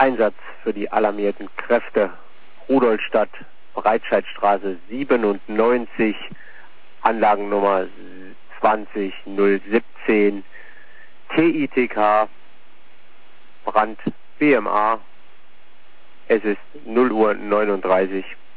Einsatz für die alarmierten Kräfte. Rudolstadt, Breitscheidstraße 97, Anlagennummer 20017, TITK, Brand BMA. Es ist 0:39 Uhr.